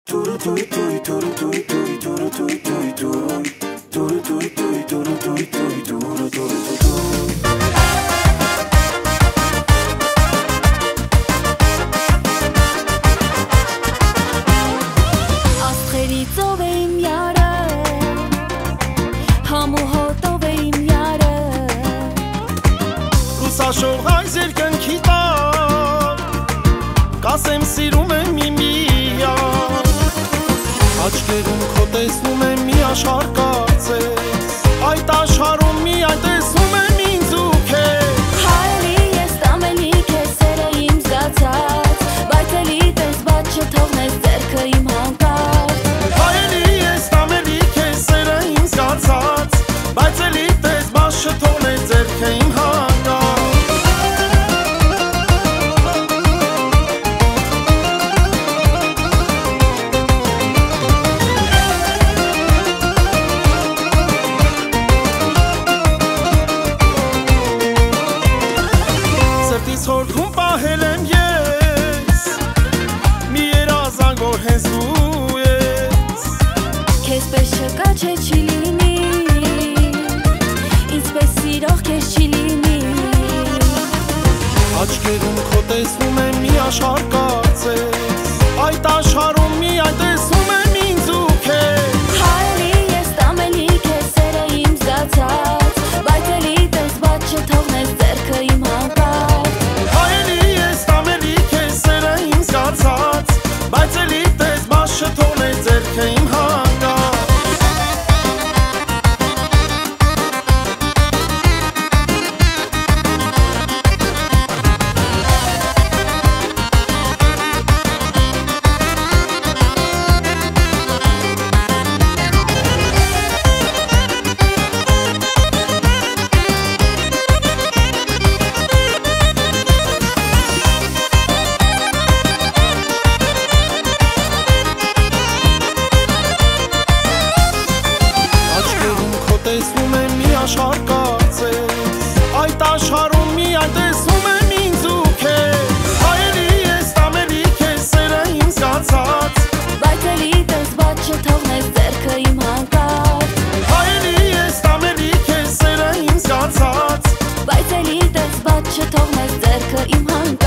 Աստղերի ծով է իմ յարը, համ ու հոտով է իմ յարը, Լուսաշող այս երկնքի տակ, կասեմ սիրում եմ միմիյար, աչքերում քո տեսնում եմ մի աշխարհ կարծես, այդ աշխարհում միայն տեսնում եմ ինձ ու քեզ, հայելի ես տամելի քեզ սերը իմ զգացած, բայց էլի տես բաց չթողնես ձեռքը իմ հանկարծ, հայելի ես տամելի քեզ սերը իմ զգացած, բայց էլի տես բաց չթողնես ձեռքը իմ հանկարծ, Սրտիս խորքում պահել եմ ես, մի երազանք, որ հենց դու ես, քեզ պես չկա չէ չի լինի, ինձ պես սիրող քեզ չի լինի, աչքերում քո տեսնում եմ մի աշխարհ կարծես, այդ աշխարհում միայն տեսնում եմ ինձ ու քեզ, հայելի ես տամելի քեզ սերը իմ զգացած, բայց էլի տես բաց չթողնես ձեռքը իմ հանկարծ, հայելի ես տամելի քեզ սերը իմ զգացած, բայց էլի տես բաց չթողնես ձեռքը իմ հանկարծ, տեսնում եմ մի աշխարհ կարծես, այդ աշխարհում միայն տեսնում եմ ինձ ու քեզ, հայելի ես տամելի քեզ սերը իմ զգացած, բայց էլի տես բաց չթողնես ձեռքը իմ հանկարծ, հայելի ես տամելի քեզ սերը իմ զգացած, բայց էլի տես բաց չթողնես ձեռքը իմ հանկարծ